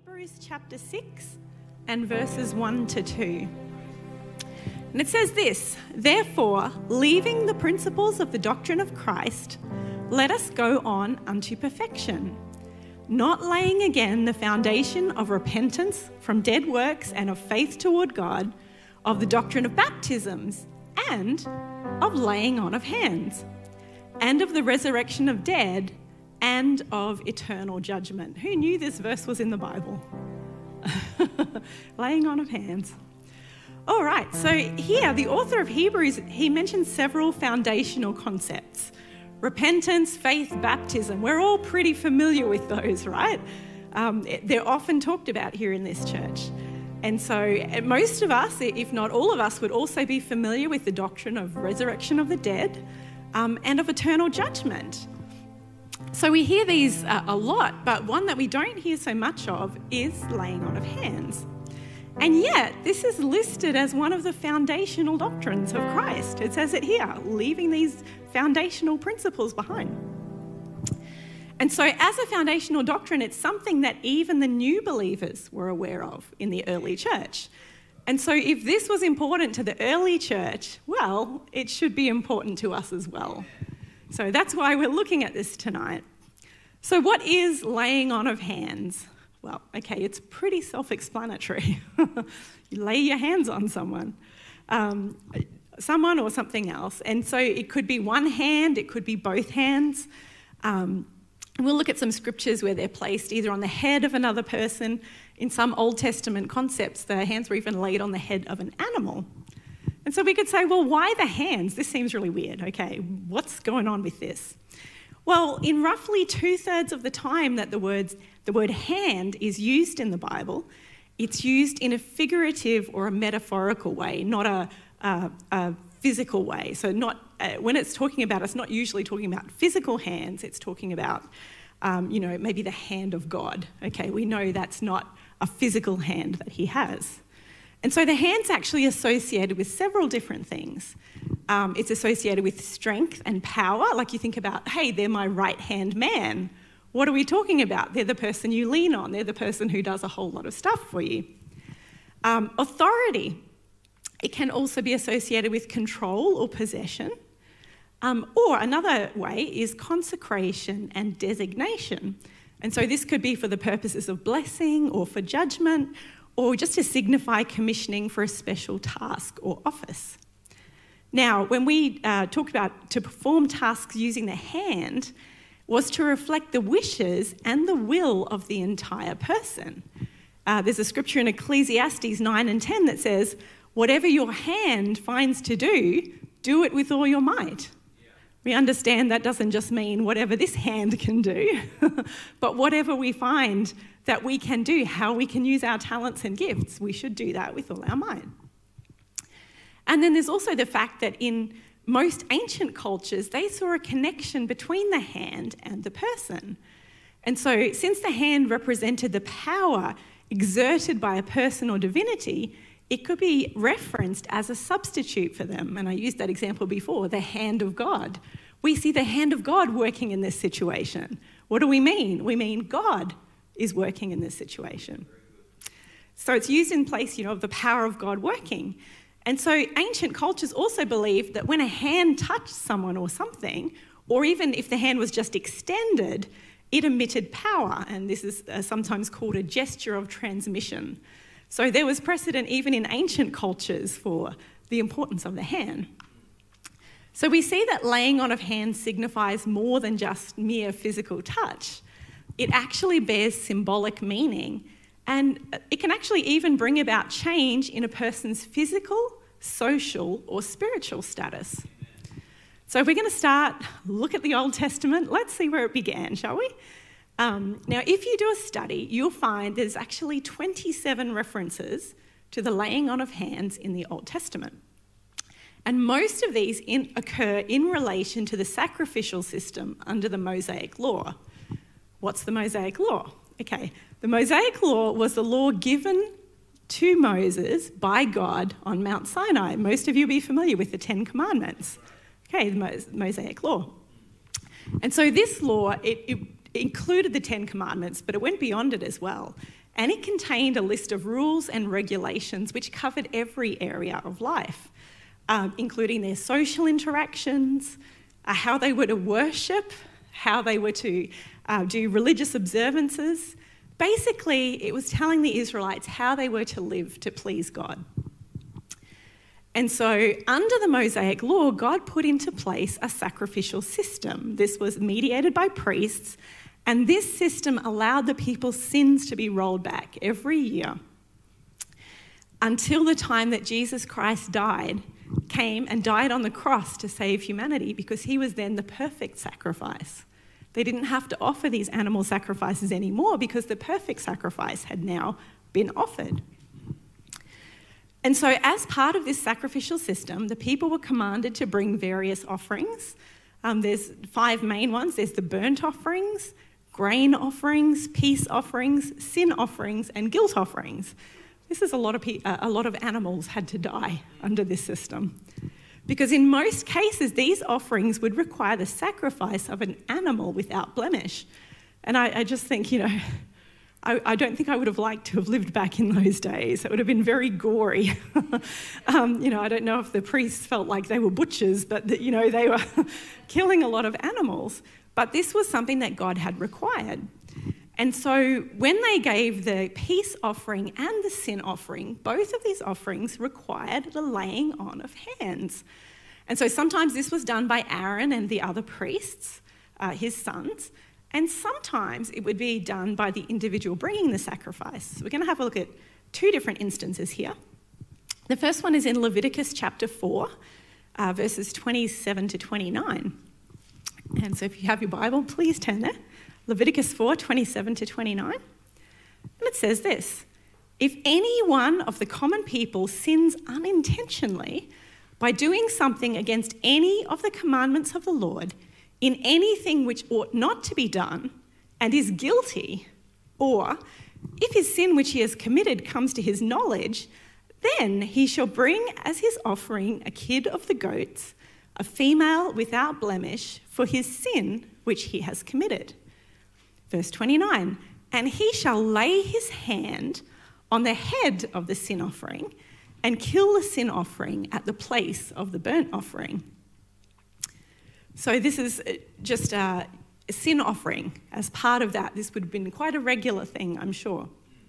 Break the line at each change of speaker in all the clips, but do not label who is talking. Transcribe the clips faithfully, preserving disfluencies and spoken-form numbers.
Hebrews chapter six and verses one to two. And it says this, "Therefore, leaving the principles of the doctrine of Christ, let us go on unto perfection, not laying again the foundation of repentance from dead works and of faith toward God, of the doctrine of baptisms, and of laying on of hands, and of the resurrection of dead, and of eternal judgment." Who knew this verse was in the Bible? Laying on of hands. All right, so here, the author of Hebrews, he mentions several foundational concepts. Repentance, faith, baptism. We're all pretty familiar with those, right? Um, they're often talked about here in this church. And so most of us, if not all of us, would also be familiar with the doctrine of resurrection of the dead um, and of eternal judgment. So we hear these uh, a lot, but one that we don't hear so much of is laying on of hands. And yet, this is listed as one of the foundational doctrines of Christ. It says it here, leaving these foundational principles behind. And so as a foundational doctrine, it's something that even the new believers were aware of in the early church. And so if this was important to the early church, well, it should be important to us as well. So that's why we're looking at this tonight. So what is laying on of hands? Well, okay, it's pretty self-explanatory. You lay your hands on someone, um, someone or something else. And so it could be one hand, it could be both hands. Um, and we'll look at some scriptures where they're placed either on the head of another person. In some Old Testament concepts, the hands were even laid on the head of an animal. And so we could say, well, why the hands? This seems really weird. Okay, what's going on with this? Well, in roughly two-thirds of the time that the words, the word hand is used in the Bible, it's used in a figurative or a metaphorical way, not a, a, a physical way. So not uh, when it's talking about, it's not usually talking about physical hands, it's talking about, um, you know, maybe the hand of God. Okay, we know that's not a physical hand that he has. And so the hand's actually associated with several different things. Um, it's associated with strength and power. Like you think about, hey, they're my right-hand man. What are we talking about? They're the person you lean on. They're the person who does a whole lot of stuff for you. Um, authority. It can also be associated with control or possession. Um, or another way is consecration and designation. And so this could be for the purposes of blessing or for judgment, or just to signify commissioning for a special task or office. Now, when we uh, talked about to perform tasks using the hand, was to reflect the wishes and the will of the entire person. Uh, there's a scripture in Ecclesiastes nine and ten that says, "Whatever your hand finds to do, do it with all your might." Yeah. We understand that doesn't just mean whatever this hand can do, but whatever we find that we can do, how we can use our talents and gifts, we should do that with all our might. And then there's also the fact that in most ancient cultures, they saw a connection between the hand and the person. And so since the hand represented the power exerted by a person or divinity, it could be referenced as a substitute for them. And I used that example before, the hand of God. We see the hand of God working in this situation. What do we mean? We mean God is working in this situation. So it's used in place, you know, of the power of God working. And so ancient cultures also believed that when a hand touched someone or something, or even if the hand was just extended, it emitted power. And this is uh, sometimes called a gesture of transmission. So there was precedent even in ancient cultures for the importance of the hand. So we see that laying on of hands signifies more than just mere physical touch. It actually bears symbolic meaning, and it can actually even bring about change in a person's physical, social, or spiritual status. So if we're going to start, look at the Old Testament, let's see where it began, shall we? Um, now, if you do a study, you'll find there's actually twenty-seven references to the laying on of hands in the Old Testament. And most of these in, occur in relation to the sacrificial system under the Mosaic Law. What's the Mosaic Law? Okay, the Mosaic Law was the law given to Moses by God on Mount Sinai. Most of you will be familiar with the Ten Commandments. Okay, the Mosaic Law. And so this law, it, it included the Ten Commandments, but it went beyond it as well. and it contained a list of rules and regulations which covered every area of life, um, including their social interactions, uh, how they were to worship, how they were to uh, do religious observances. Basically, it was telling the Israelites how they were to live to please God. And so under the Mosaic law, God put into place a sacrificial system. This was mediated by priests, and this system allowed the people's sins to be rolled back every year until the time that Jesus Christ died, came and died on the cross to save humanity, because he was then the perfect sacrifice. They didn't have to offer these animal sacrifices anymore because the perfect sacrifice had now been offered. And so as part of this sacrificial system, the people were commanded to bring various offerings. Um, there's five main ones. There's the burnt offerings, grain offerings, peace offerings, sin offerings, and guilt offerings. This is a lot of pe- uh, a lot of animals had to die under this system. Because in most cases, these offerings would require the sacrifice of an animal without blemish. And I, I just think, you know, I, I don't think I would have liked to have lived back in those days. It would have been very gory. um, you know, I don't know if the priests felt like they were butchers, but that, you know, they were killing a lot of animals. But this was something that God had required. And so when they gave the peace offering and the sin offering, both of these offerings required the laying on of hands. And so sometimes this was done by Aaron and the other priests, uh, his sons, and sometimes it would be done by the individual bringing the sacrifice. So we're going to have a look at two different instances here. The first one is in Leviticus chapter four, uh, verses twenty-seven to twenty-nine. And so if you have your Bible, please turn there. Leviticus four, twenty-seven to twenty-nine. And it says this: if any one of the common people sins unintentionally by doing something against any of the commandments of the Lord in anything which ought not to be done, and is guilty, or if his sin which he has committed comes to his knowledge, then he shall bring as his offering a kid of the goats, a female without blemish, for his sin which he has committed. Verse twenty-nine, and he shall lay his hand on the head of the sin offering and kill the sin offering at the place of the burnt offering. So this is just a sin offering. As part of that, this would have been quite a regular thing, I'm sure.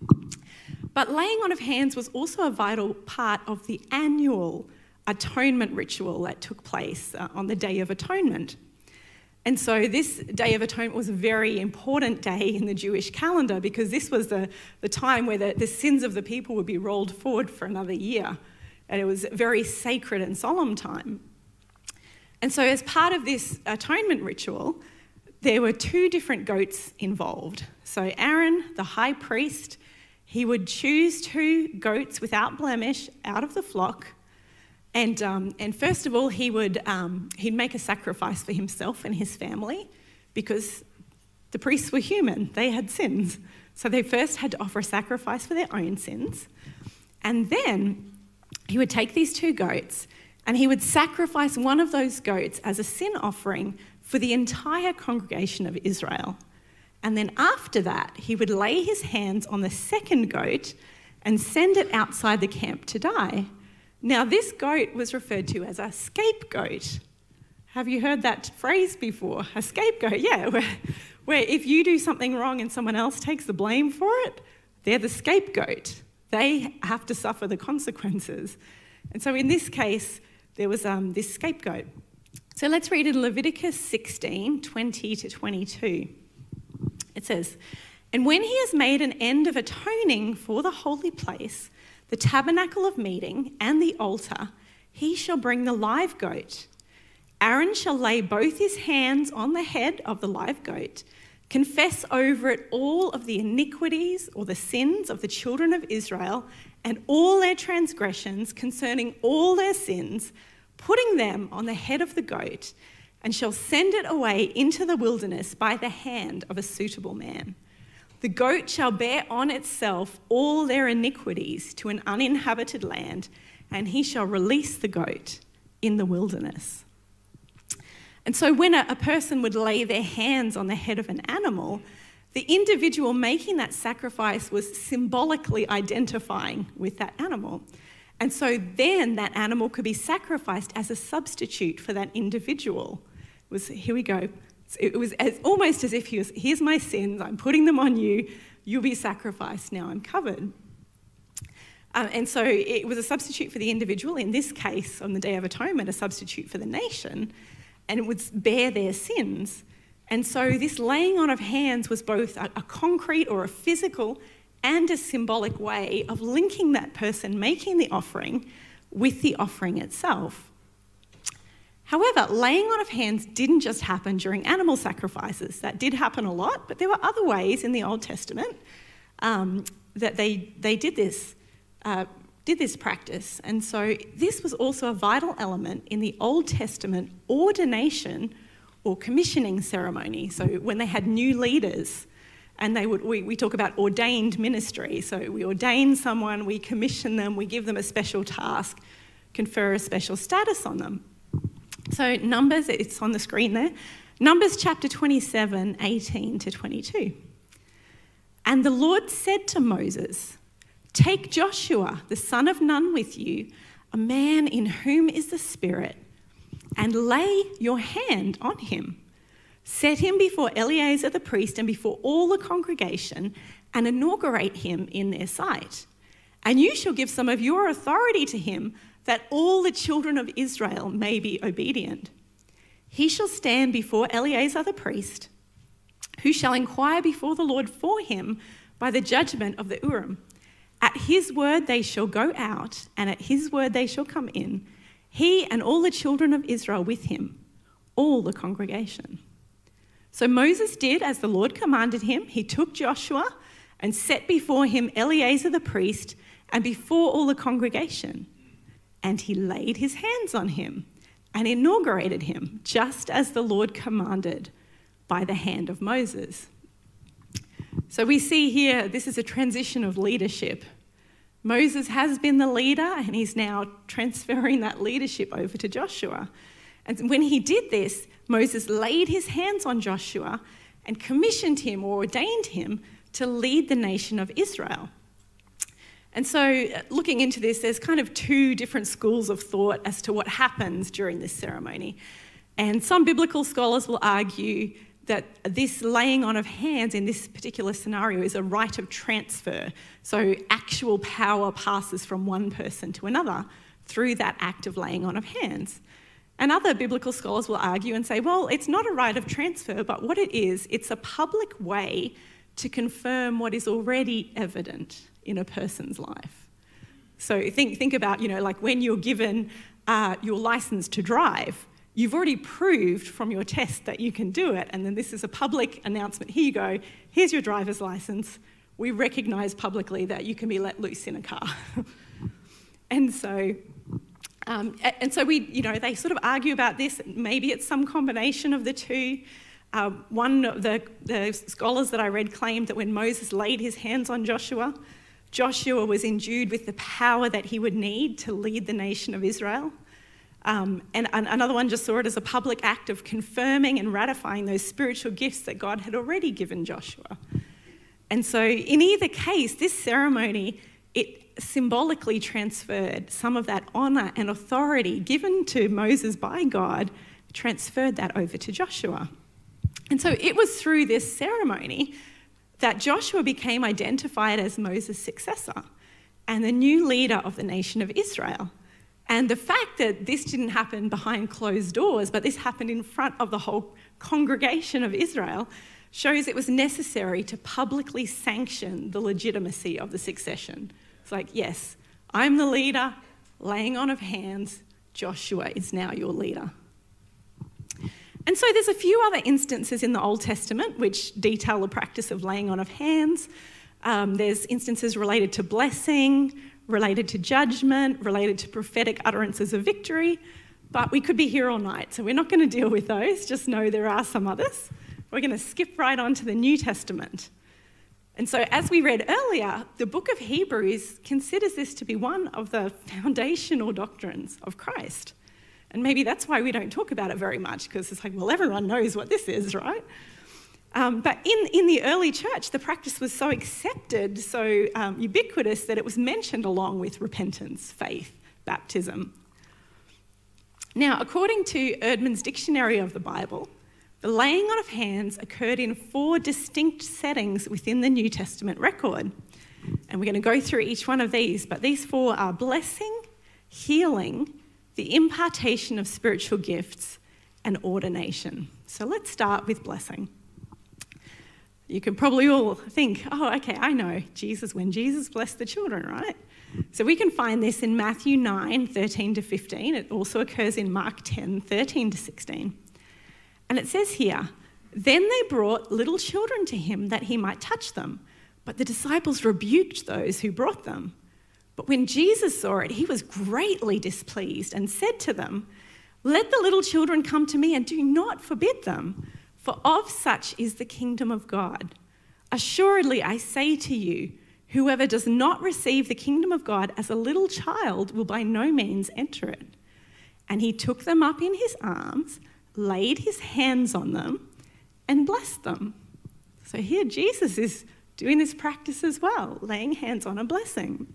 But laying on of hands was also a vital part of the annual atonement ritual that took place uh, on the Day of Atonement. And so this Day of Atonement was a very important day in the Jewish calendar, because this was the, the time where the, the sins of the people would be rolled forward for another year. And it was a very sacred and solemn time. And so as part of this atonement ritual, there were two different goats involved. So Aaron, the high priest, he would choose two goats without blemish out of the flock. And um, and first of all, he would um, he'd make a sacrifice for himself and his family, because the priests were human; they had sins. So they first had to offer a sacrifice for their own sins, and then he would take these two goats and he would sacrifice one of those goats as a sin offering for the entire congregation of Israel. And then after that, he would lay his hands on the second goat and send it outside the camp to die. Now, this goat was referred to as a scapegoat. Have you heard that phrase before? A scapegoat, yeah, where, where if you do something wrong and someone else takes the blame for it, they're the scapegoat. They have to suffer the consequences. And so in this case, there was um, this scapegoat. So let's read in Leviticus sixteen, twenty to twenty-two. It says, and when he has made an end of atoning for the holy place, the tabernacle of meeting, and the altar, he shall bring the live goat. Aaron shall lay both his hands on the head of the live goat, confess over it all of the iniquities or the sins of the children of Israel, and all their transgressions concerning all their sins, putting them on the head of the goat, and shall send it away into the wilderness by the hand of a suitable man. The goat shall bear on itself all their iniquities to an uninhabited land, and he shall release the goat in the wilderness. And so when a, a person would lay their hands on the head of an animal, the individual making that sacrifice was symbolically identifying with that animal. And so then that animal could be sacrificed as a substitute for that individual. It was, here we go. It was as, almost as if he was, here's my sins, I'm putting them on you, you'll be sacrificed, now I'm covered. Um, and so it was a substitute for the individual, in this case, on the Day of Atonement, a substitute for the nation, and it would bear their sins. And so this laying on of hands was both a, a concrete or a physical and a symbolic way of linking that person making the offering with the offering itself. However, laying on of hands didn't just happen during animal sacrifices. That did happen a lot, but there were other ways in the Old Testament um, that they, they did this, uh, did this practice. And so this was also a vital element in the Old Testament ordination or commissioning ceremony. So when they had new leaders, and they would, we, we talk about ordained ministry. So we ordain someone, we commission them, we give them a special task, confer a special status on them. So Numbers, it's on the screen there. Numbers chapter twenty-seven, eighteen to twenty-two. And the Lord said to Moses, "Take Joshua, the son of Nun, with you, a man in whom is the Spirit, and lay your hand on him. Set him before Eleazar the priest and before all the congregation, and inaugurate him in their sight. And you shall give some of your authority to him, that all the children of Israel may be obedient. He shall stand before Eleazar the priest, who shall inquire before the Lord for him by the judgment of the Urim. At his word they shall go out, and at his word they shall come in, he and all the children of Israel with him, all the congregation." So Moses did as the Lord commanded him. He took Joshua and set before him Eleazar the priest and before all the congregation. And he laid his hands on him and inaugurated him, just as the Lord commanded by the hand of Moses. So we see here, this is a transition of leadership. Moses has been the leader, and he's now transferring that leadership over to Joshua. And when he did this, Moses laid his hands on Joshua and commissioned him or ordained him to lead the nation of Israel. And so looking into this, there's kind of two different schools of thought as to what happens during this ceremony. And some biblical scholars will argue that this laying on of hands in this particular scenario is a rite of transfer. So actual power passes from one person to another through that act of laying on of hands. And other biblical scholars will argue and say, well, it's not a rite of transfer, but what it is, it's a public way to confirm what is already evident in a person's life. So think, think about, you know, like when you're given uh, your license to drive, you've already proved from your test that you can do it, and then this is a public announcement. Here you go, here's your driver's license. We recognise publicly that you can be let loose in a car. and so, um, and so we, you know, they sort of argue about this. Maybe it's some combination of the two. Uh, one of the, the scholars that I read claimed that when Moses laid his hands on Joshua, Joshua was endued with the power that he would need to lead the nation of Israel. Um, and, and another one just saw it as a public act of confirming and ratifying those spiritual gifts that God had already given Joshua. And so in either case, this ceremony, it symbolically transferred some of that honour and authority given to Moses by God, transferred that over to Joshua. And so it was through this ceremony that Joshua became identified as Moses' successor and the new leader of the nation of Israel. And the fact that this didn't happen behind closed doors, but this happened in front of the whole congregation of Israel, shows it was necessary to publicly sanction the legitimacy of the succession. It's like, yes, I'm the leader, laying on of hands, Joshua is now your leader. And so there's a few other instances in the Old Testament which detail the practice of laying on of hands. Um, there's instances related to blessing, related to judgment, related to prophetic utterances of victory, but we could be here all night, so we're not going to deal with those. Just know there are some others. We're going to skip right on to the New Testament. And so as we read earlier, the book of Hebrews considers this to be one of the foundational doctrines of Christ. And maybe that's why we don't talk about it very much, because it's like, well, everyone knows what this is, right? Um, but in, in the early church, the practice was so accepted, so um, ubiquitous, that it was mentioned along with repentance, faith, baptism. Now, according to Erdman's Dictionary of the Bible, the laying on of hands occurred in four distinct settings within the New Testament record. And we're going to go through each one of these, but these four are blessing, healing, the impartation of spiritual gifts, and ordination. So let's start with blessing. You can probably all think, oh, okay, I know, Jesus, when Jesus blessed the children, right? So we can find this in Matthew nine, thirteen to fifteen. It also occurs in Mark ten, thirteen to sixteen. And it says here, then they brought little children to him that he might touch them, but the disciples rebuked those who brought them. But when Jesus saw it, he was greatly displeased and said to them, let the little children come to me and do not forbid them, for of such is the kingdom of God. Assuredly, I say to you, whoever does not receive the kingdom of God as a little child will by no means enter it. And he took them up in his arms, laid his hands on them, and blessed them. So here Jesus is doing this practice as well, laying hands on a blessing.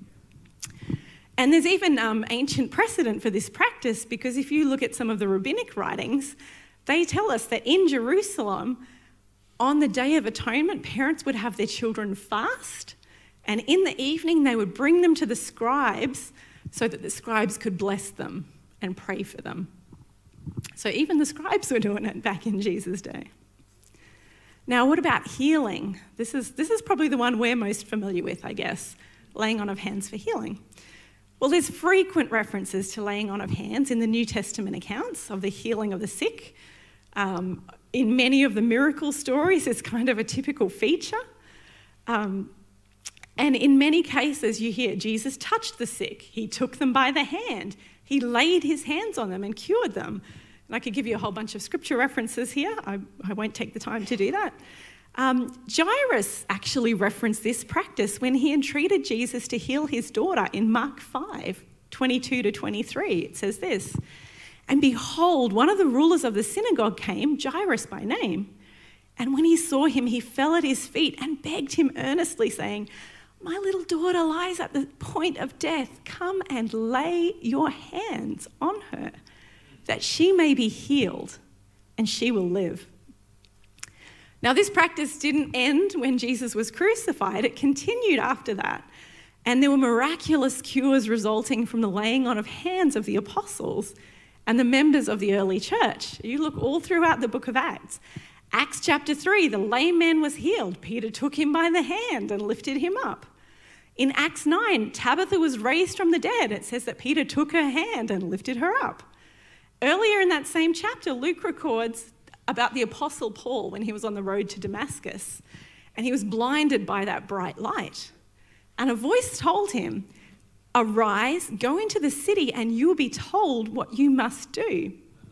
And there's even um, ancient precedent for this practice, because if you look at some of the rabbinic writings, they tell us that in Jerusalem, on the Day of Atonement, parents would have their children fast, and in the evening they would bring them to the scribes so that the scribes could bless them and pray for them. So even the scribes were doing it back in Jesus' day. Now, what about healing? This is, this is probably the one we're most familiar with, I guess, laying on of hands for healing. Well, there's frequent references to laying on of hands in the New Testament accounts of the healing of the sick. Um, in many of the miracle stories, it's kind of a typical feature. Um, and in many cases, you hear Jesus touched the sick. He took them by the hand. He laid his hands on them and cured them. And I could give you a whole bunch of scripture references here. I, I won't take the time to do that. Um, Jairus actually referenced this practice when he entreated Jesus to heal his daughter in Mark five, twenty-two to twenty-three. It says this, and behold, one of the rulers of the synagogue came, Jairus by name. And when he saw him, he fell at his feet and begged him earnestly, saying, my little daughter lies at the point of death. Come and lay your hands on her, that she may be healed, and she will live. Now, this practice didn't end when Jesus was crucified. It continued after that. And there were miraculous cures resulting from the laying on of hands of the apostles and the members of the early church. You look all throughout the book of Acts. Acts chapter three, the lame man was healed. Peter took him by the hand and lifted him up. In Acts nine, Tabitha was raised from the dead. It says that Peter took her hand and lifted her up. Earlier in that same chapter, Luke records about the Apostle Paul when he was on the road to Damascus, and he was blinded by that bright light. And a voice told him, arise, go into the city, and you will be told what you must do.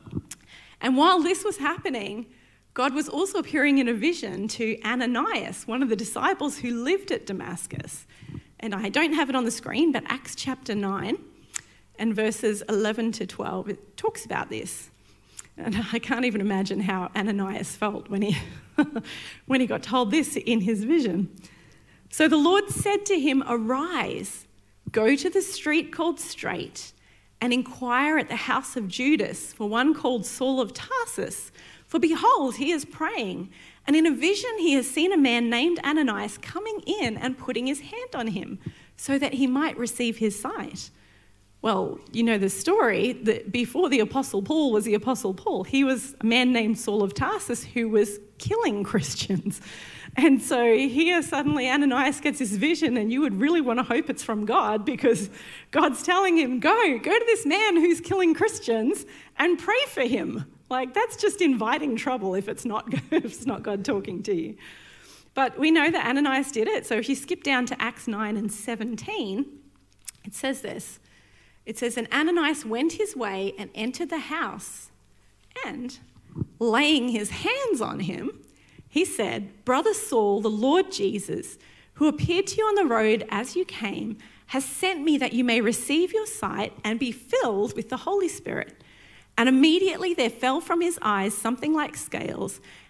And while this was happening, God was also appearing in a vision to Ananias, one of the disciples who lived at Damascus. And I don't have it on the screen, but Acts chapter nine and verses eleven to twelve, it talks about this. And I can't even imagine how Ananias felt when he, when he got told this in his vision. So the Lord said to him, arise, go to the street called Straight, and inquire at the house of Judas for one called Saul of Tarsus. For behold, he is praying, and in a vision he has seen a man named Ananias coming in and putting his hand on him, so that he might receive his sight. Well, you know the story, that before the Apostle Paul was the Apostle Paul, he was a man named Saul of Tarsus who was killing Christians. And so here suddenly Ananias gets this vision, and you would really want to hope it's from God, because God's telling him, go, go to this man who's killing Christians and pray for him. Like, that's just inviting trouble if it's not, if it's not God talking to you. But we know that Ananias did it. So if you skip down to Acts nine and seventeen, it says this. It says, and Ananias went his way and entered the house, and laying his hands on him, he said, Brother Saul, the Lord Jesus, who appeared to you on the road as you came, has sent me that you may receive your sight and be filled with the Holy Spirit. And immediately there fell from his eyes something like scales,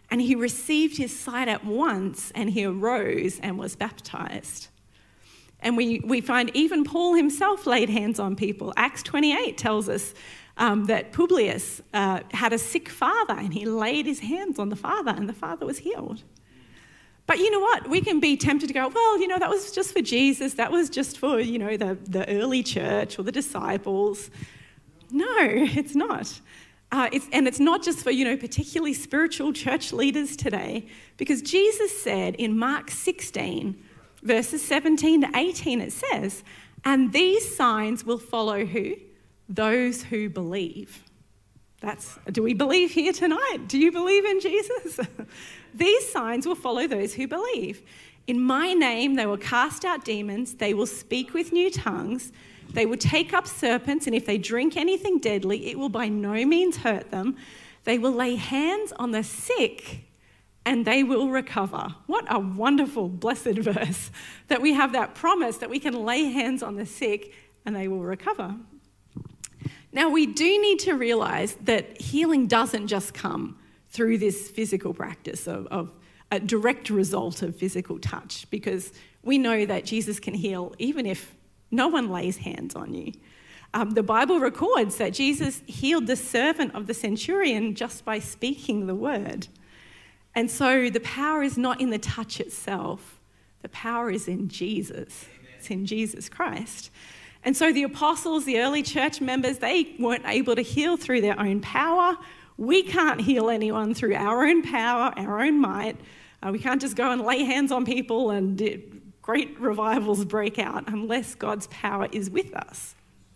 And he received his sight at once, and he arose and was baptized. And we, we find even Paul himself laid hands on people. Acts twenty-eight tells us um, that Publius uh, had a sick father, and he laid his hands on the father, and the father was healed. But you know what? We can be tempted to go, well, you know, that was just for Jesus. That was just for, you know, the, the early church or the disciples. No, it's not. Uh, it's, and it's not just for, you know, particularly spiritual church leaders today, because Jesus said in Mark sixteen, verses seventeen to eighteen, it says, and these signs will follow who? Those who believe. That's, do we believe here tonight? Do you believe in Jesus? These signs will follow those who believe. In my name, they will cast out demons. They will speak with new tongues. They will take up serpents, and if they drink anything deadly, it will by no means hurt them. They will lay hands on the sick, and they will recover. What a wonderful, blessed verse that we have that promise that we can lay hands on the sick and they will recover. Now, we do need to realise that healing doesn't just come through this physical practice of, of a direct result of physical touch, because we know that Jesus can heal even if no one lays hands on you. Um, the Bible records that Jesus healed the servant of the centurion just by speaking the word. And so the power is not in the touch itself. The power is in Jesus. Amen. It's in Jesus Christ. And so the apostles, the early church members, they weren't able to heal through their own power. We can't heal anyone through our own power, our own might. Uh, we can't just go and lay hands on people and it, great revivals break out unless God's power is with us.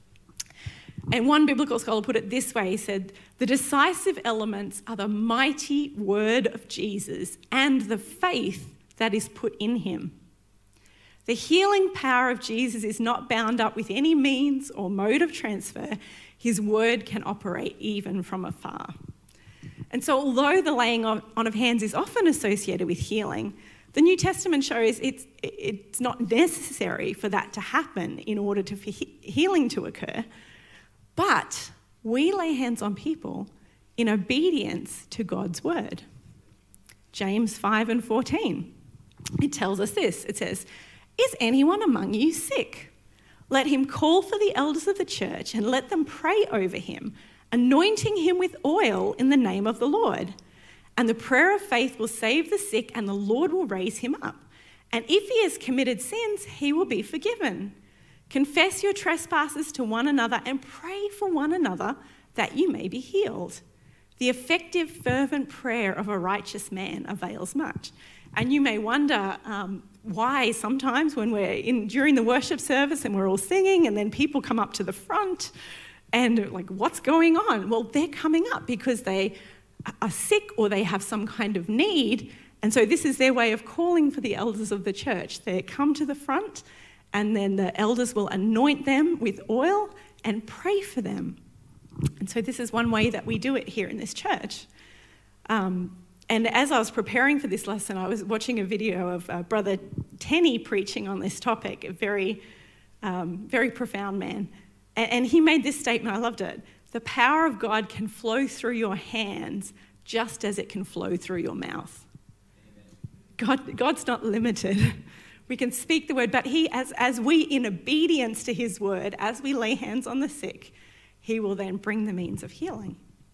And one biblical scholar put it this way, he said, the decisive elements are the mighty word of Jesus and the faith that is put in him. The healing power of Jesus is not bound up with any means or mode of transfer. His word can operate even from afar. And so although the laying on of hands is often associated with healing, the New Testament shows it's, it's not necessary for that to happen in order to, for he- healing to occur. But we lay hands on people in obedience to God's word. James five and fourteen, it tells us this. It says, is anyone among you sick? Let him call for the elders of the church and let them pray over him, anointing him with oil in the name of the Lord. And the prayer of faith will save the sick, and the Lord will raise him up. And if he has committed sins, he will be forgiven. Confess your trespasses to one another and pray for one another that you may be healed. The effective, fervent prayer of a righteous man avails much. And you may wonder um, why sometimes when we're in during the worship service and we're all singing and then people come up to the front and like, what's going on? Well, they're coming up because they are sick or they have some kind of need. And so this is their way of calling for the elders of the church. They come to the front and then the elders will anoint them with oil and pray for them. And so this is one way that we do it here in this church. Um, and as I was preparing for this lesson, I was watching a video of uh, Brother Tenny preaching on this topic, a very, um, very profound man. And, and he made this statement, I loved it. The power of God can flow through your hands just as it can flow through your mouth. God, God's not limited. We can speak the word, but he, as, as we, in obedience to his word, as we lay hands on the sick, he will then bring the means of healing.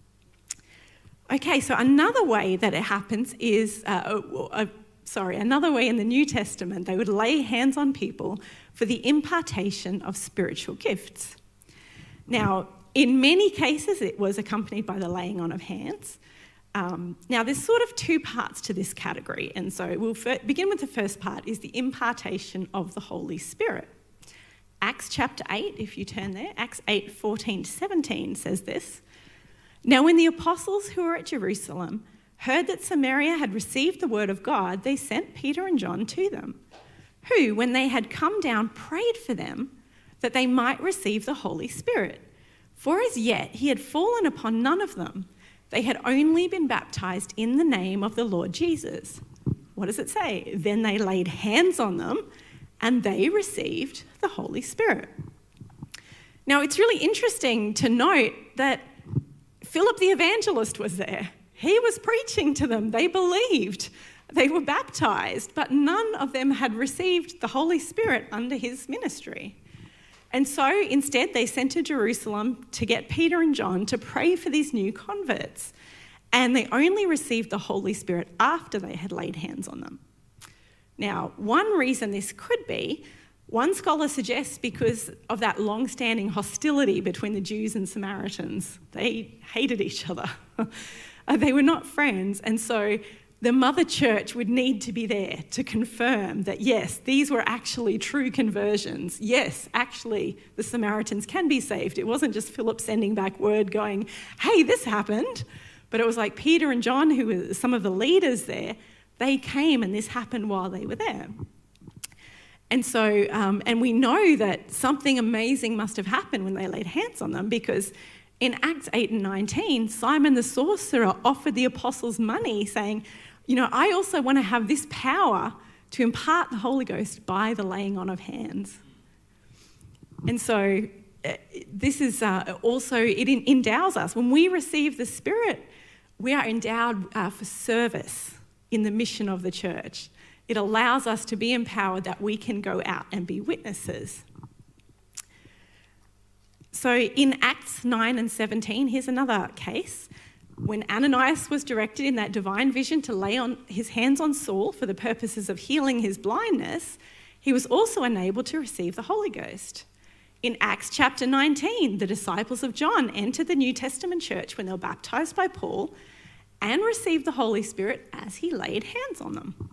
Okay, so another way that it happens is, uh, uh, uh, sorry, another way in the New Testament, they would lay hands on people for the impartation of spiritual gifts. Now, in many cases, it was accompanied by the laying on of hands. Um, now, there's sort of two parts to this category, and so we'll f- begin with the first part, is the impartation of the Holy Spirit. Acts chapter eight, if you turn there, Acts eight, fourteen to seventeen says this. Now, when the apostles who were at Jerusalem heard that Samaria had received the word of God, they sent Peter and John to them, who, when they had come down, prayed for them that they might receive the Holy Spirit. For as yet he had fallen upon none of them. They had only been baptized in the name of the Lord Jesus. What does it say? Then they laid hands on them and they received the Holy Spirit. Now, it's really interesting to note that Philip the evangelist was there. He was preaching to them. They believed. They were baptized, but none of them had received the Holy Spirit under his ministry. And so instead they sent to Jerusalem to get Peter and John to pray for these new converts. And they only received the Holy Spirit after they had laid hands on them. Now, one reason this could be, one scholar suggests because of that long-standing hostility between the Jews and Samaritans. They hated each other. They were not friends. And so the mother church would need to be there to confirm that, yes, these were actually true conversions. Yes, actually, the Samaritans can be saved. It wasn't just Philip sending back word going, hey, this happened. But it was like Peter and John, who were some of the leaders there, they came and this happened while they were there. And so, um, and we know that something amazing must have happened when they laid hands on them, because in Acts eight and nineteen, Simon the sorcerer offered the apostles money saying, you know, I also want to have this power to impart the Holy Ghost by the laying on of hands. And so uh, this is uh, also, it endows us. When we receive the Spirit, we are endowed uh, for service in the mission of the church. It allows us to be empowered that we can go out and be witnesses. So in Acts nine and seventeen, here's another case. When Ananias was directed in that divine vision to lay on his hands on Saul for the purposes of healing his blindness, he was also enabled to receive the Holy Ghost. In Acts chapter nineteen, the disciples of John entered the New Testament church when they were baptized by Paul and received the Holy Spirit as he laid hands on them.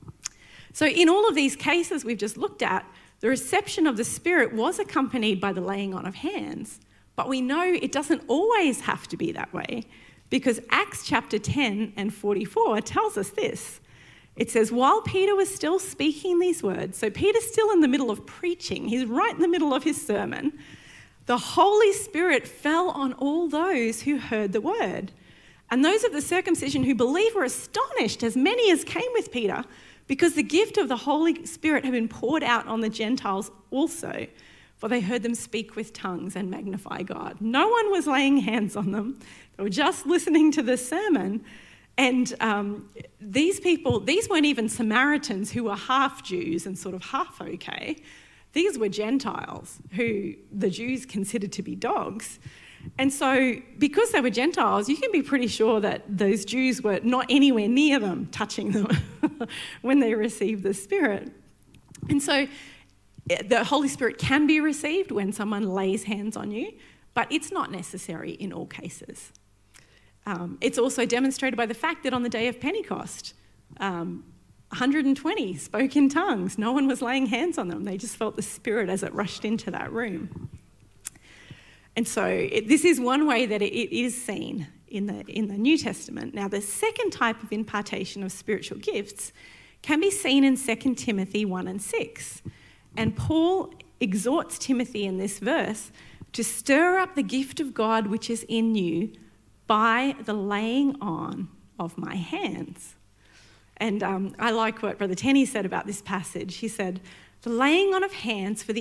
So in all of these cases we've just looked at, the reception of the Spirit was accompanied by the laying on of hands, but we know it doesn't always have to be that way, because Acts chapter ten and forty-four tells us this. It says, while Peter was still speaking these words, so Peter's still in the middle of preaching, he's right in the middle of his sermon, the Holy Spirit fell on all those who heard the word. And those of the circumcision who believed were astonished, as many as came with Peter, because the gift of the Holy Spirit had been poured out on the Gentiles also, for they heard them speak with tongues and magnify God. No one was laying hands on them. They were just listening to the sermon. And um, these people, these weren't even Samaritans who were half Jews and sort of half okay. These were Gentiles who the Jews considered to be dogs. And so because they were Gentiles, you can be pretty sure that those Jews were not anywhere near them, touching them when they received the Spirit. And so the Holy Spirit can be received when someone lays hands on you, but it's not necessary in all cases. Um, it's also demonstrated by the fact that on the day of Pentecost, um, one hundred twenty spoke in tongues. No one was laying hands on them. They just felt the Spirit as it rushed into that room. And so it, this is one way that it, it is seen in the, in the New Testament. Now, the second type of impartation of spiritual gifts can be seen in Second Timothy one and six. And Paul exhorts Timothy in this verse to stir up the gift of God which is in you by the laying on of my hands. And um, I like what Brother Tenny said about this passage. He said, the laying on of hands for the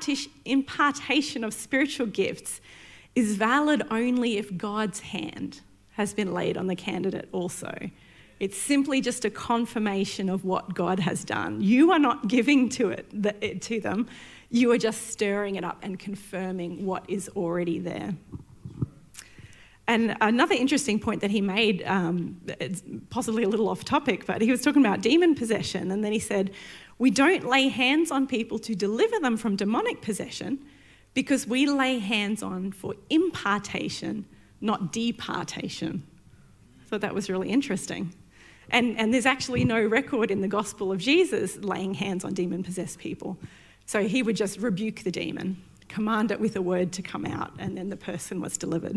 impartation of spiritual gifts is valid only if God's hand has been laid on the candidate also. It's simply just a confirmation of what God has done. You are not giving to it to them. You are just stirring it up and confirming what is already there. And another interesting point that he made, um, it's possibly a little off topic, but he was talking about demon possession. And then he said, we don't lay hands on people to deliver them from demonic possession because we lay hands on for impartation, not departation. I thought that was really interesting. And, and there's actually no record in the gospel of Jesus laying hands on demon-possessed people. So he would just rebuke the demon, command it with a word to come out, and then the person was delivered.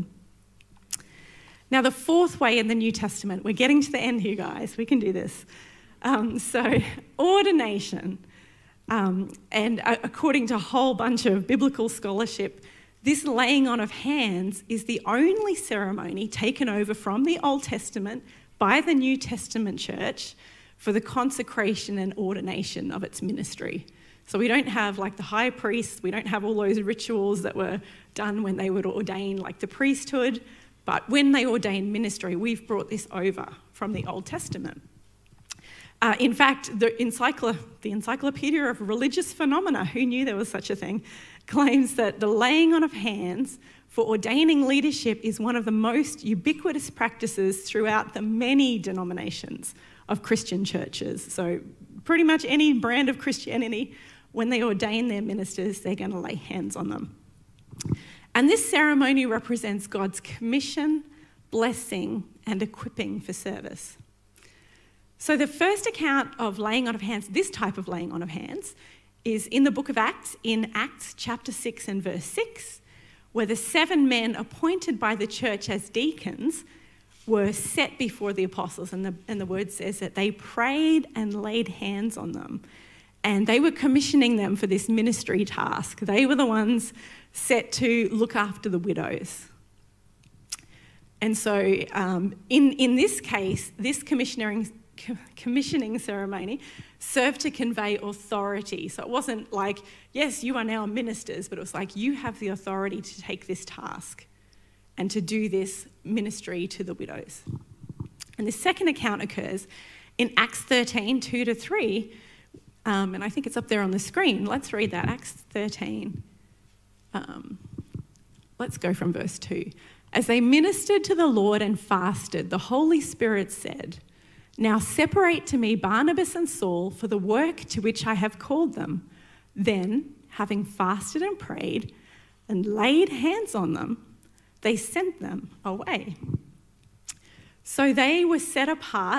Now, the fourth way in the New Testament, we're getting to the end here, guys. We can do this. Um, so, ordination. Um, and uh, according to a whole bunch of biblical scholarship, this laying on of hands is the only ceremony taken over from the Old Testament by the New Testament church for the consecration and ordination of its ministry. So we don't have like the high priest, we don't have all those rituals that were done when they would ordain like the priesthood. But when they ordained ministry, we've brought this over from the Old Testament. Uh, in fact, the, encyclo- the Encyclopedia of Religious Phenomena, who knew there was such a thing, claims that the laying on of hands for ordaining leadership is one of the most ubiquitous practices throughout the many denominations of Christian churches. So pretty much any brand of Christianity, when they ordain their ministers, they're going to lay hands on them. And this ceremony represents God's commission, blessing, and equipping for service. So the first account of laying on of hands, this type of laying on of hands, is in the book of Acts, in Acts chapter six and verse six, where the seven men appointed by the church as deacons were set before the apostles. And the, and the word says that they prayed and laid hands on them. And they were commissioning them for this ministry task. They were the ones set to look after the widows. And so um, in, in this case, this commissioning, commissioning ceremony served to convey authority. So it wasn't like, yes, you are now ministers, but it was like, you have the authority to take this task and to do this ministry to the widows. And the second account occurs in Acts thirteen, two to three, um, and I think it's up there on the screen. Let's read that, Acts thirteen. Um, let's go from verse two. As they ministered to the Lord and fasted, the Holy Spirit said, "Now separate to me Barnabas and Saul for the work to which I have called them." Then, having fasted and prayed and laid hands on them, they sent them away. So they were set apart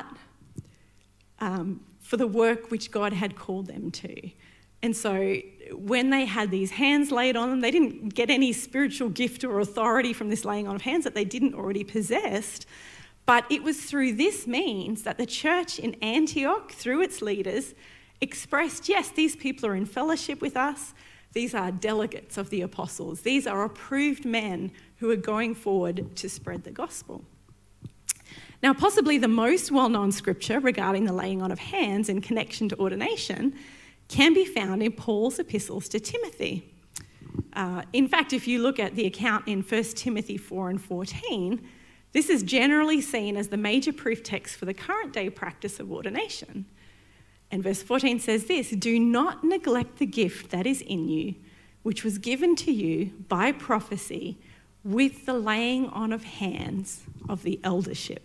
um, for the work which God had called them to. And so when they had these hands laid on them, they didn't get any spiritual gift or authority from this laying on of hands that they didn't already possess. But it was through this means that the church in Antioch, through its leaders, expressed, yes, these people are in fellowship with us. These are delegates of the apostles. These are approved men who are going forward to spread the gospel. Now, possibly the most well-known scripture regarding the laying on of hands in connection to ordination can be found in Paul's epistles to Timothy. Uh, in fact, if you look at the account in First Timothy four and fourteen, this is generally seen as the major proof text for the current day practice of ordination. And verse fourteen says this, "Do not neglect the gift that is in you, which was given to you by prophecy with the laying on of hands of the eldership."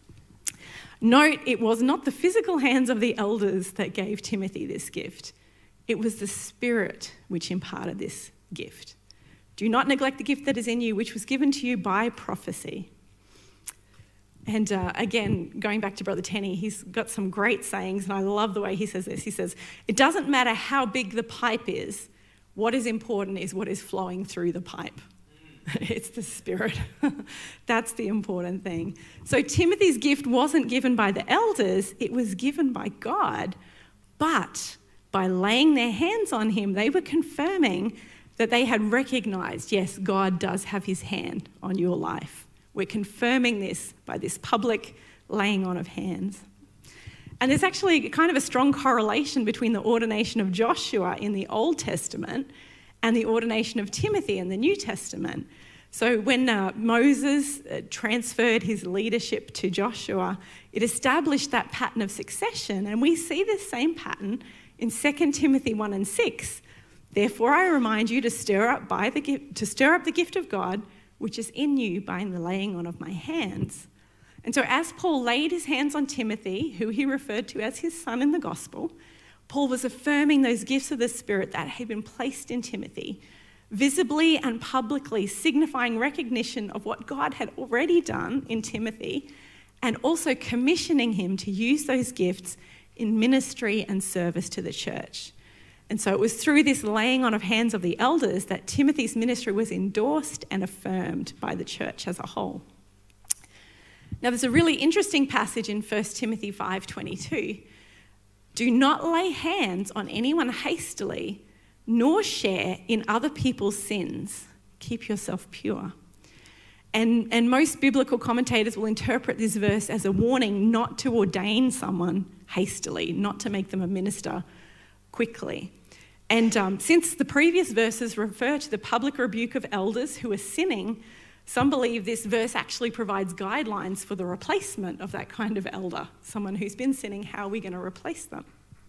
Note, it was not the physical hands of the elders that gave Timothy this gift. It was the Spirit which imparted this gift. "Do not neglect the gift that is in you, which was given to you by prophecy." And uh, again, going back to Brother Tenny, he's got some great sayings, and I love the way he says this. He says, "It doesn't matter how big the pipe is. What is important is what is flowing through the pipe." It's the Spirit. That's the important thing. So Timothy's gift wasn't given by the elders, it was given by God. But by laying their hands on him, they were confirming that they had recognised, yes, God does have his hand on your life. We're confirming this by this public laying on of hands. And there's actually kind of a strong correlation between the ordination of Joshua in the Old Testament and the ordination of Timothy in the New Testament. So when uh, Moses uh, transferred his leadership to Joshua, it established that pattern of succession. And we see this same pattern in Second Timothy one and six. "Therefore I remind you to stir up by the gift, to stir up the gift of God, which is in you by the laying on of my hands." And so as Paul laid his hands on Timothy, who he referred to as his son in the gospel, Paul was affirming those gifts of the Spirit that had been placed in Timothy, visibly and publicly signifying recognition of what God had already done in Timothy, and also commissioning him to use those gifts in ministry and service to the church. And so it was through this laying on of hands of the elders that Timothy's ministry was endorsed and affirmed by the church as a whole. Now, there's a really interesting passage in First Timothy five twenty-two. "Do not lay hands on anyone hastily, nor share in other people's sins. Keep yourself pure." And, and most biblical commentators will interpret this verse as a warning not to ordain someone hastily, not to make them a minister quickly. And um, since the previous verses refer to the public rebuke of elders who are sinning, Some believe this verse actually provides guidelines for the replacement of that kind of elder, someone who's been sinning. How are we going to replace them?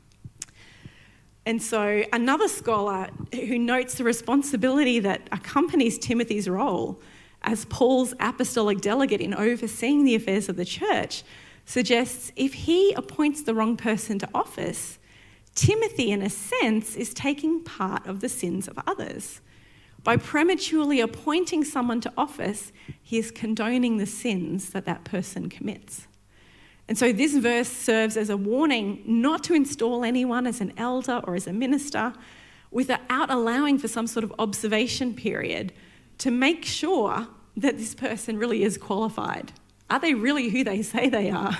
And so another scholar who notes the responsibility that accompanies Timothy's role as Paul's apostolic delegate in overseeing the affairs of the church suggests if he appoints the wrong person to office, Timothy, in a sense, is taking part of the sins of others. By prematurely appointing someone to office, he is condoning the sins that that person commits. And so this verse serves as a warning not to install anyone as an elder or as a minister without allowing for some sort of observation period to make sure that this person really is qualified. Are they really who they say they are?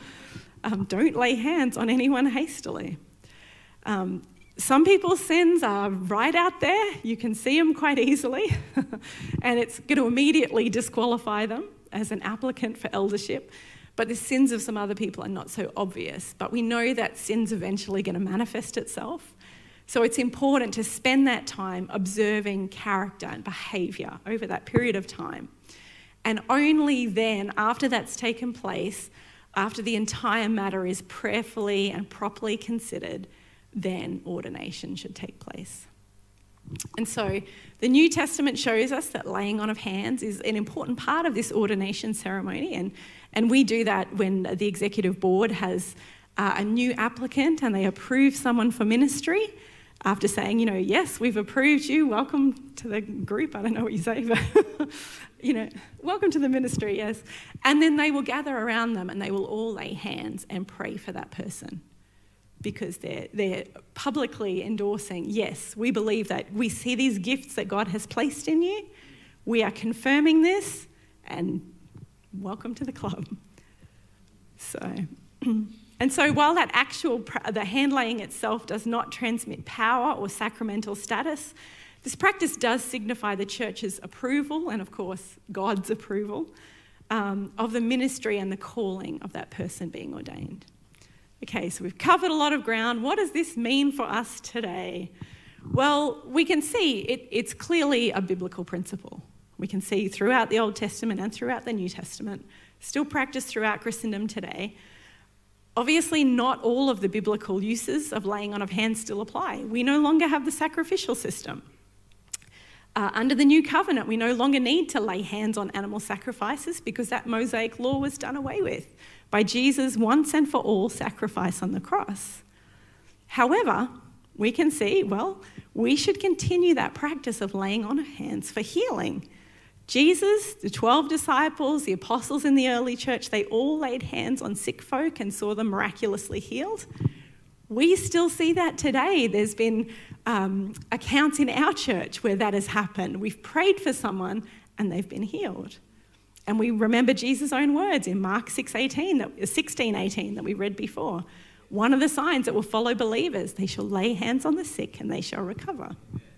um, don't lay hands on anyone hastily. Um, some people's sins are right out there. You can see them quite easily. And it's going to immediately disqualify them as an applicant for eldership. But the sins of some other people are not so obvious. But we know that sin's eventually going to manifest itself. So it's important to spend that time observing character and behaviour over that period of time. And only then, after that's taken place, after the entire matter is prayerfully and properly considered, then ordination should take place. And so the New Testament shows us that laying on of hands is an important part of this ordination ceremony. And, and we do that when the executive board has uh, a new applicant and they approve someone for ministry. After saying, you know, yes, we've approved you, welcome to the group. I don't know what you say, but, you know, welcome to the ministry, yes. And then they will gather around them and they will all lay hands and pray for that person because they're, they're publicly endorsing, yes, we believe that we see these gifts that God has placed in you. We are confirming this and welcome to the club. So... And so while that actual, the hand laying itself does not transmit power or sacramental status, this practice does signify the church's approval and, of course, God's approval um, of the ministry and the calling of that person being ordained. Okay, so we've covered a lot of ground. What does this mean for us today? Well, we can see it, it's clearly a biblical principle. We can see throughout the Old Testament and throughout the New Testament, still practiced throughout Christendom today. Obviously, not all of the biblical uses of laying on of hands still apply. We no longer have the sacrificial system. Uh, under the New Covenant, we no longer need to lay hands on animal sacrifices because that Mosaic law was done away with by Jesus' once and for all sacrifice on the cross. However, we can see, well, we should continue that practice of laying on of hands for healing. Jesus, the twelve disciples, the apostles in the early church, they all laid hands on sick folk and saw them miraculously healed. We still see that today. There's been um, accounts in our church where that has happened. We've prayed for someone and they've been healed. And we remember Jesus' own words in Mark six eighteen, that, sixteen eighteen that we read before. One of the signs that will follow believers, they shall lay hands on the sick and they shall recover.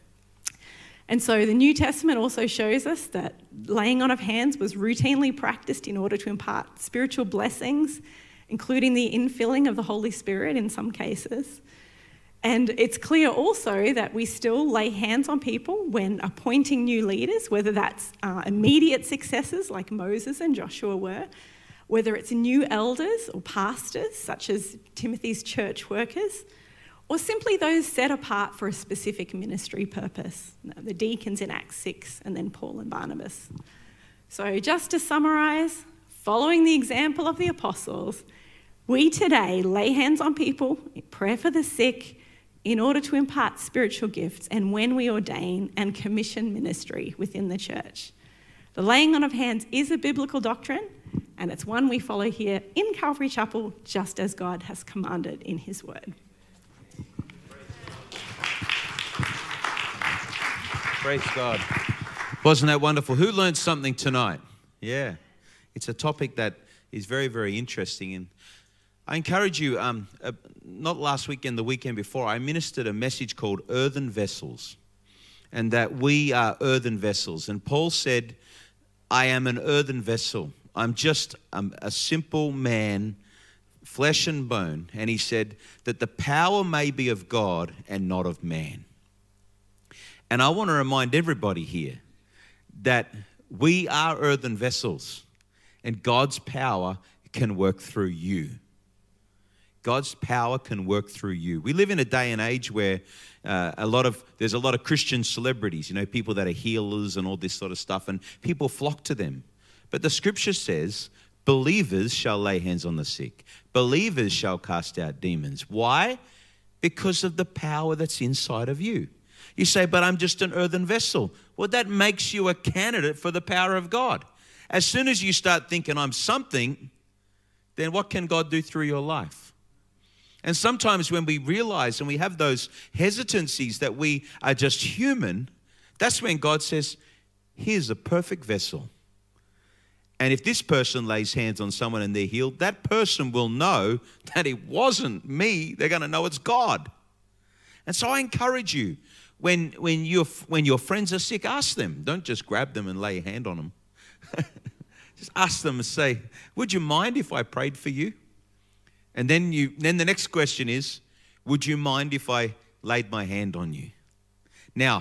And so the New Testament also shows us that laying on of hands was routinely practiced in order to impart spiritual blessings, including the infilling of the Holy Spirit in some cases. And it's clear also that we still lay hands on people when appointing new leaders, whether that's uh, immediate successors like Moses and Joshua were, whether it's new elders or pastors such as Timothy's church workers, or simply those set apart for a specific ministry purpose, the deacons in Acts six, and then Paul and Barnabas. So just to summarise, following the example of the apostles, we today lay hands on people, pray for the sick, in order to impart spiritual gifts, and when we ordain and commission ministry within the church. The laying on of hands is a biblical doctrine, and it's one we follow here in Calvary Chapel, just as God has commanded in his word.
Praise God. Wasn't that wonderful? Who learned something tonight? Yeah. It's a topic that is very, very interesting. And I encourage you, um, uh, not last weekend, the weekend before, I ministered a message called Earthen Vessels. And that we are earthen vessels. And Paul said, I am an earthen vessel. I'm just um, a simple man, flesh and bone. And he said that the power may be of God and not of man. And I want to remind everybody here that We are earthen vessels, and God's power can work through you. God's power can work through you. We live in a day and age where uh, a lot of there's a lot of Christian celebrities, you know, people that are healers and all this sort of stuff, and people flock to them. But the scripture says, believers shall lay hands on the sick. Believers shall cast out demons. Why? Because of the power that's inside of you. You say, but I'm just an earthen vessel. Well, that makes you a candidate for the power of God. As soon as you start thinking I'm something, then what can God do through your life? And sometimes when we realize and we have those hesitancies that we are just human, that's when God says, here's a perfect vessel. And if this person lays hands on someone and they're healed, that person will know that it wasn't me. They're going to know it's God. And so I encourage you, when, when, you're, when your friends are sick, ask them. Don't just grab them and lay a hand on them. Just ask them and say, would you mind if I prayed for you? And then, you, then the next question is, would you mind if I laid my hand on you? Now,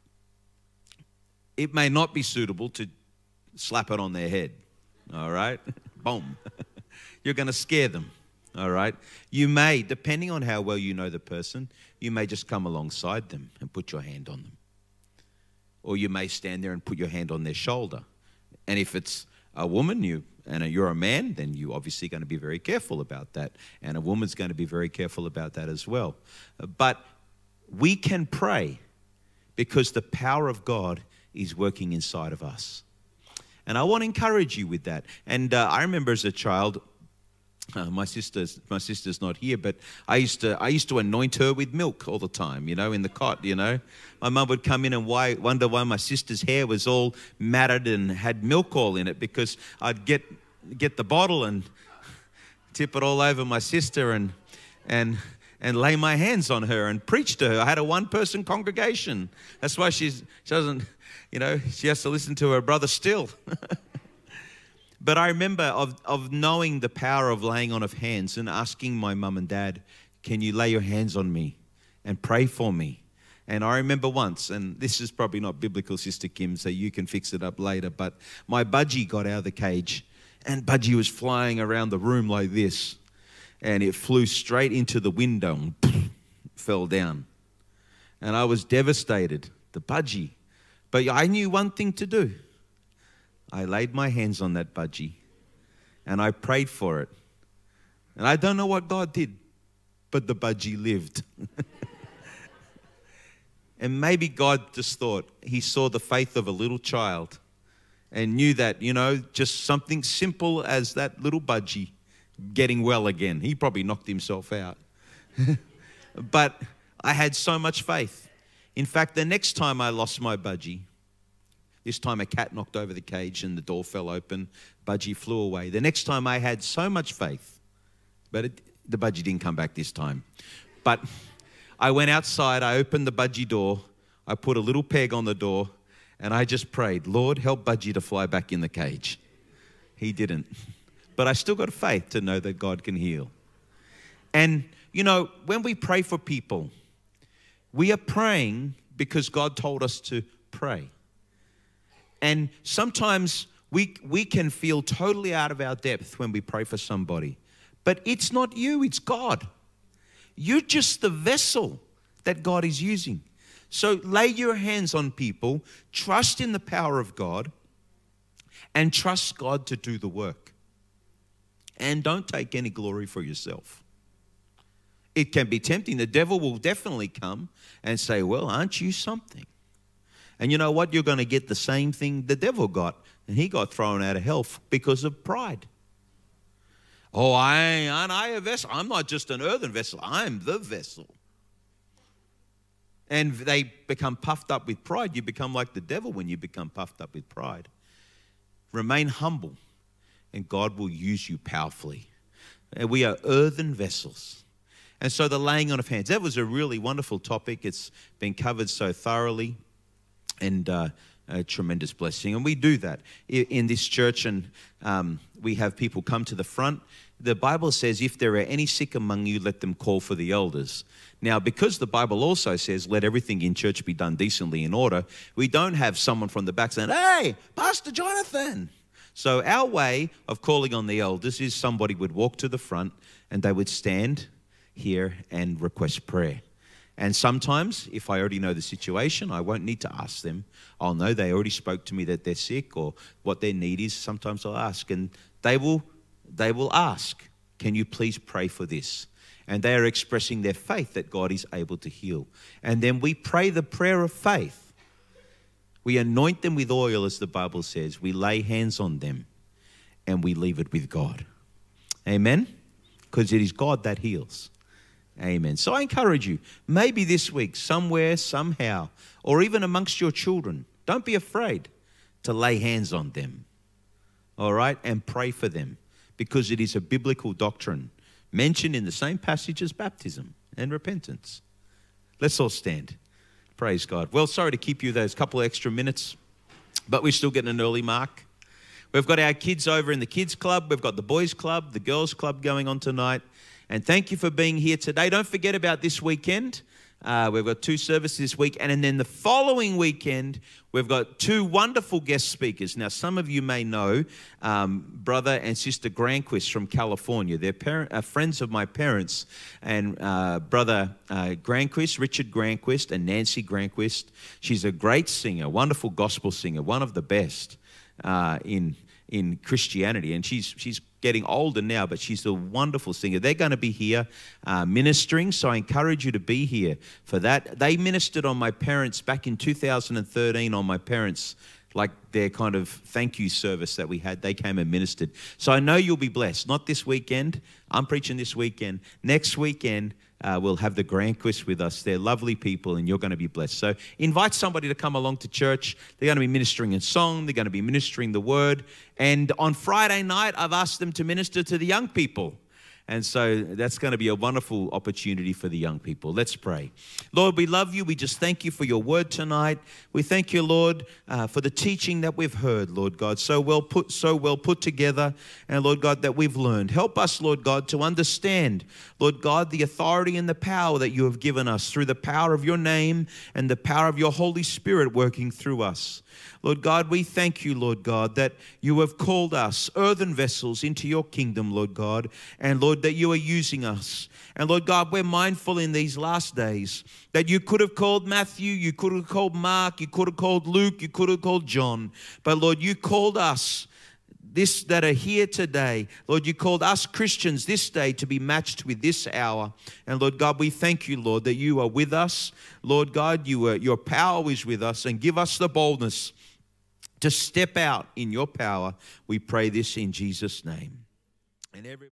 it may not be suitable to slap it on their head. All right? Boom. You're going to scare them. All right? You may, depending on how well you know the person, you may just come alongside them and put your hand on them. Or you may stand there and put your hand on their shoulder. And if it's a woman you and you're a man, then you're obviously going to be very careful about that. And a woman's going to be very careful about that as well. But we can pray because the power of God is working inside of us. And I want to encourage you with that. And uh, I remember as a child, uh, my sister's my sister's not here, but I used to I used to anoint her with milk all the time, you know, in the cot, you know. My mum would come in and why, wonder why my sister's hair was all matted and had milk all in it, because I'd get get the bottle and tip it all over my sister and and and lay my hands on her and preach to her. I had a one-person congregation. That's why she's she doesn't. You know, she has to listen to her brother still. But I remember of, of knowing the power of laying on of hands and asking my mum and dad, can you lay your hands on me and pray for me? And I remember once, and this is probably not biblical, Sister Kim, so you can fix it up later, but my budgie got out of the cage and budgie was flying around the room like this, and it flew straight into the window and poof, fell down. And I was devastated, the budgie. But I knew one thing to do. I laid my hands on that budgie and I prayed for it. And I don't know what God did, but the budgie lived. And maybe God just thought, he saw the faith of a little child and knew that, you know, just something simple as that little budgie getting well again. He probably knocked himself out. But I had so much faith. In fact, the next time I lost my budgie, this time a cat knocked over the cage and the door fell open, budgie flew away. The next time I had so much faith, but it, the budgie didn't come back this time. But I went outside, I opened the budgie door, I put a little peg on the door, and I just prayed, Lord, help budgie to fly back in the cage. He didn't. But I still got faith to know that God can heal. And, you know, when we pray for people, we are praying because God told us to pray. And sometimes we, we can feel totally out of our depth when we pray for somebody. But it's not you, it's God. You're just the vessel that God is using. So lay your hands on people, trust in the power of God, and trust God to do the work. And don't take any glory for yourself. It can be tempting. The devil will definitely come and say, well, aren't you something? And you know what? You're going to get the same thing the devil got. And he got thrown out of hell because of pride. Oh, I, aren't I a vessel? I'm not just an earthen vessel. I'm the vessel. And they become puffed up with pride. You become like the devil when you become puffed up with pride. Remain humble, and God will use you powerfully. And we are earthen vessels. And so the laying on of hands, that was a really wonderful topic. It's been covered so thoroughly. And uh, a tremendous blessing. And we do that in this church, and um, we have people come to the front. The Bible says, if there are any sick among you, let them call for the elders. Now, because the Bible also says, let everything in church be done decently in order, we don't have someone from the back saying, hey, Pastor Jonathan. So our way of calling on the elders is somebody would walk to the front and they would stand here and request prayer. And sometimes, if I already know the situation, I won't need to ask them. I'll know they already spoke to me that they're sick or what their need is. Sometimes I'll ask, and they will, they will ask, can you please pray for this? And they are expressing their faith that God is able to heal. And then we pray the prayer of faith. We anoint them with oil, as the Bible says. We lay hands on them, and we leave it with God. Amen? Because it is God that heals. Amen. So I encourage you, maybe this week, somewhere, somehow, or even amongst your children, don't be afraid to lay hands on them, all right, and pray for them, because it is a biblical doctrine mentioned in the same passage as baptism and repentance. Let's all stand. Praise God. Well, sorry to keep you those couple of extra minutes, but we're still getting an early mark. We've got our kids over in the kids club. We've got the boys club, the girls club going on tonight. And thank you for being here today. Don't forget about this weekend. Uh, we've got two services this week. And then the following weekend, we've got two wonderful guest speakers. Now, some of you may know um, Brother and Sister Granquist from California. They're parent, uh, friends of my parents. And uh, Brother uh, Granquist, Richard Granquist, and Nancy Granquist. She's a great singer, wonderful gospel singer, one of the best uh, in in Christianity. And she's she's getting older now, but she's a wonderful singer. They're going to be here uh, ministering, so I encourage you to be here for that. They ministered on my parents back in two thousand thirteen on my parents, like their kind of thank you service that we had. They came and ministered. So I know you'll be blessed. Not this weekend. I'm preaching this weekend. Next weekend, uh, we'll have the Granquist with us. They're lovely people, and you're going to be blessed. So invite somebody to come along to church. They're going to be ministering in song. They're going to be ministering the word. And on Friday night, I've asked them to minister to the young people. And so that's going to be a wonderful opportunity for the young people. Let's pray. Lord, we love you. We just thank you for your word tonight. We thank you, Lord, uh, for the teaching that we've heard, Lord God, so well put, so well put together, and Lord God, that we've learned. Help us, Lord God, to understand, Lord God, the authority and the power that you have given us through the power of your name and the power of your Holy Spirit working through us. Lord God, we thank you, Lord God, that you have called us earthen vessels into your kingdom, Lord God, and Lord, that you are using us. And Lord God, we're mindful in these last days that you could have called Matthew, you could have called Mark, you could have called Luke, you could have called John, but Lord, you called us this that are here today. Lord, you called us Christians this day to be matched with this hour. And Lord God, we thank you, Lord, that you are with us. Lord God, you are, your power is with us, and give us the boldness to step out in your power. We pray this in Jesus' name. And every